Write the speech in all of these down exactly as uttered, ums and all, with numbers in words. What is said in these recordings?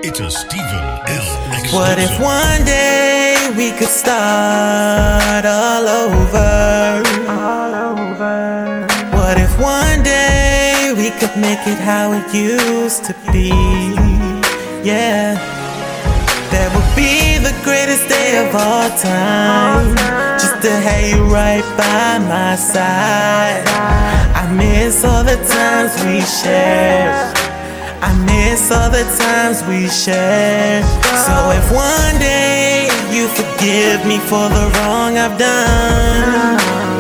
It's a Stephen L. exclusive. What if one day we could start all over? All over. What if one day we could make it how it used to be? Yeah, that would be the greatest day of all time. Just to have you right by my side. I miss all the times we shared. I miss all the times we shared. So if one day you forgive me for the wrong I've done,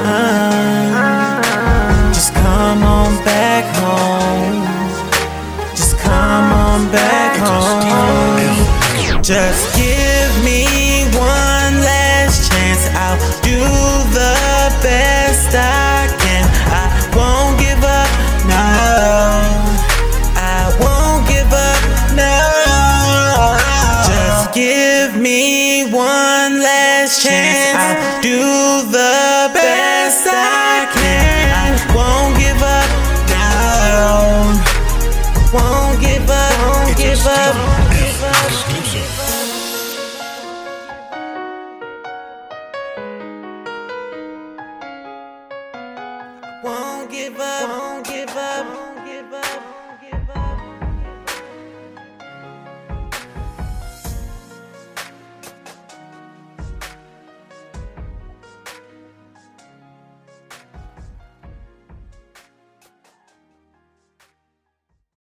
just come on back home. Just come on back home. Just give me one last chance. I'll do the best I can. I won't give up, no. Give me one last chance. I'll do the best I can. I won't give up now. Won't give up, won't give up. Exclusive.